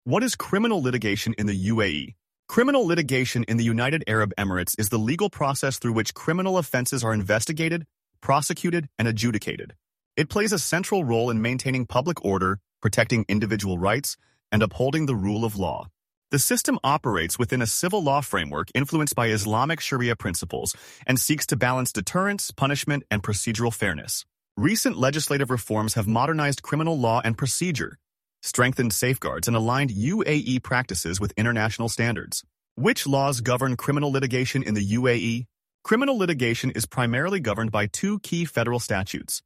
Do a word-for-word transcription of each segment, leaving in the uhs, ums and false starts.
What is criminal litigation in the U A E? Criminal litigation in the United Arab Emirates is the legal process through which criminal offenses are investigated, prosecuted, and adjudicated. It plays a central role in maintaining public order, protecting individual rights, and upholding the rule of law. The system operates within a civil law framework influenced by Islamic Sharia principles and seeks to balance deterrence, punishment, and procedural fairness. Recent legislative reforms have modernized criminal law and procedure, strengthened safeguards, and aligned U A E practices with international standards. Which laws govern criminal litigation in the U A E? Criminal litigation is primarily governed by two key federal statutes.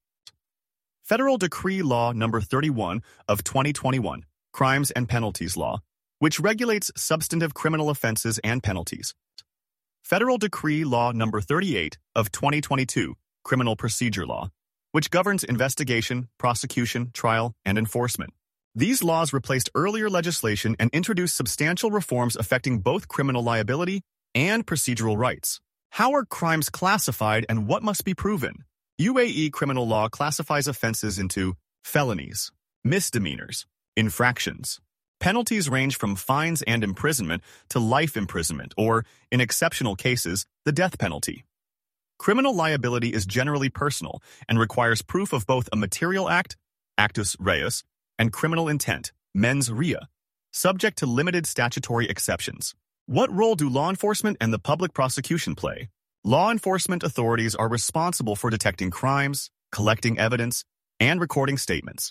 Federal Decree Law Number thirty-one of twenty twenty-one, Crimes and Penalties Law, which regulates substantive criminal offenses and penalties. Federal Decree Law Number thirty-eight of twenty twenty-two, Criminal Procedure Law, which governs investigation, prosecution, trial, and enforcement. These laws replaced earlier legislation and introduced substantial reforms affecting both criminal liability and procedural rights. How are crimes classified and what must be proven? U A E criminal law classifies offenses into felonies, misdemeanors, infractions. Penalties range from fines and imprisonment to life imprisonment or, in exceptional cases, the death penalty. Criminal liability is generally personal and requires proof of both a material act, actus reus, and criminal intent, mens rea, subject to limited statutory exceptions. What role do law enforcement and the public prosecution play? Law enforcement authorities are responsible for detecting crimes, collecting evidence, and recording statements.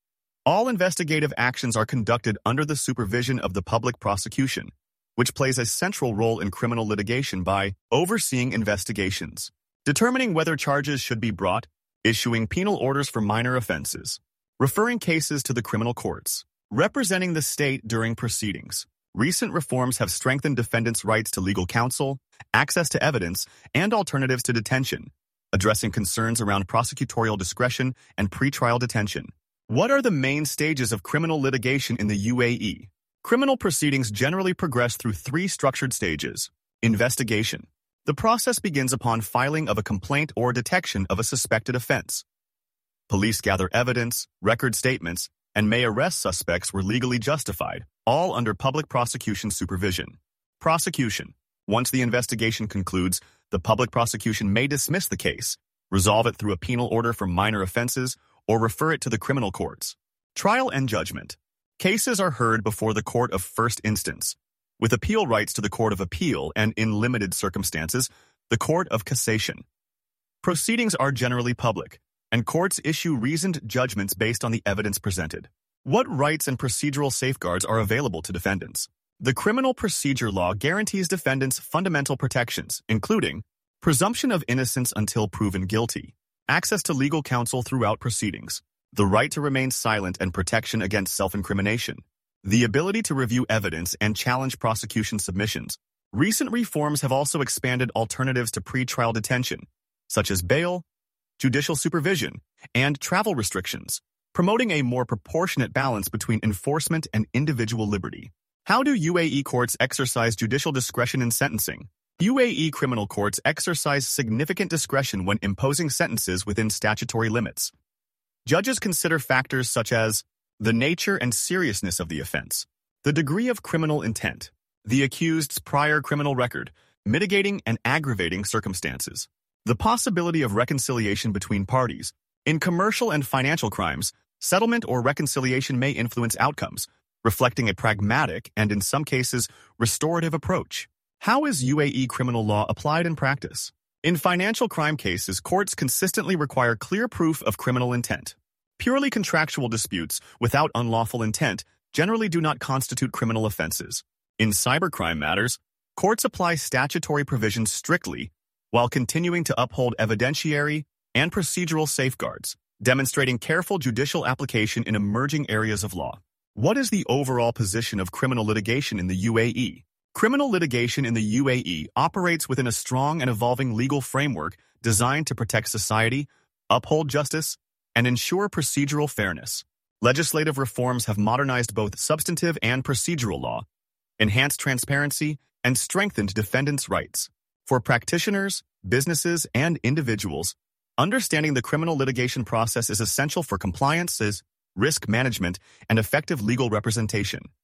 All investigative actions are conducted under the supervision of the public prosecution, which plays a central role in criminal litigation by overseeing investigations, determining whether charges should be brought, issuing penal orders for minor offenses, referring cases to the criminal courts, representing the state during proceedings. Recent reforms have strengthened defendants' rights to legal counsel, access to evidence, and alternatives to detention, addressing concerns around prosecutorial discretion and pretrial detention. What are the main stages of criminal litigation in the U A E? Criminal proceedings generally progress through three structured stages. Investigation. The process begins upon filing of a complaint or detection of a suspected offense. Police gather evidence, record statements, and may arrest suspects where legally justified, all under public prosecution supervision. Prosecution. Once the investigation concludes, the public prosecution may dismiss the case, resolve it through a penal order for minor offenses, or refer it to the criminal courts. Trial and judgment. Cases are heard before the court of first instance, with appeal rights to the court of appeal and, in limited circumstances, the court of cassation. Proceedings are generally public, and courts issue reasoned judgments based on the evidence presented. What rights and procedural safeguards are available to defendants? The criminal procedure law guarantees defendants fundamental protections, including presumption of innocence until proven guilty, access to legal counsel throughout proceedings, the right to remain silent and protection against self-incrimination, the ability to review evidence and challenge prosecution submissions. Recent reforms have also expanded alternatives to pretrial detention, such as bail, judicial supervision, and travel restrictions, promoting a more proportionate balance between enforcement and individual liberty. How do U A E courts exercise judicial discretion in sentencing? U A E criminal courts exercise significant discretion when imposing sentences within statutory limits. Judges consider factors such as the nature and seriousness of the offense, the degree of criminal intent, the accused's prior criminal record, mitigating and aggravating circumstances, the possibility of reconciliation between parties. In commercial and financial crimes, settlement or reconciliation may influence outcomes, reflecting a pragmatic and, in some cases, restorative approach. How is U A E criminal law applied in practice? In financial crime cases, courts consistently require clear proof of criminal intent. Purely contractual disputes without unlawful intent generally do not constitute criminal offenses. In cybercrime matters, courts apply statutory provisions strictly while continuing to uphold evidentiary and procedural safeguards, demonstrating careful judicial application in emerging areas of law. What is the overall position of criminal litigation in the U A E? Criminal litigation in the U A E operates within a strong and evolving legal framework designed to protect society, uphold justice, and ensure procedural fairness. Legislative reforms have modernized both substantive and procedural law, enhanced transparency, and strengthened defendants' rights. For practitioners, businesses, and individuals, understanding the criminal litigation process is essential for compliance, risk management, and effective legal representation.